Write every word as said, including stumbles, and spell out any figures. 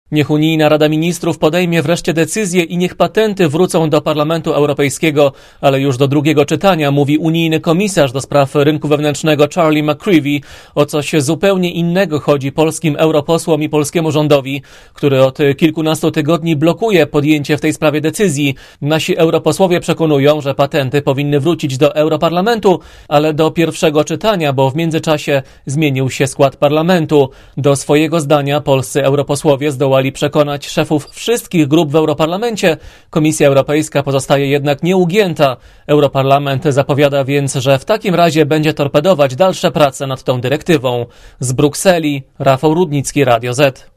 Niech unijna Rada Ministrów podejmie wreszcie decyzję i niech patenty wrócą do Parlamentu Europejskiego, ale już do drugiego czytania, mówi unijny komisarz do spraw rynku wewnętrznego Charlie McCreevy. O coś zupełnie innego chodzi polskim europosłom i polskiemu rządowi, który od kilkunastu tygodni blokuje podjęcie w tej sprawie decyzji. Nasi europosłowie przekonują, że patenty powinny wrócić do Europarlamentu, ale do pierwszego czytania, bo w międzyczasie zmienił się skład parlamentu. Do swojego zdania polscy europosłowie zdołali przekonać szefów wszystkich grup w Europarlamencie. Komisja Europejska pozostaje jednak nieugięta. Europarlament zapowiada więc, że w takim razie będzie torpedować dalsze prace nad tą dyrektywą. Z Brukseli Rafał Rudnicki, Radio Z.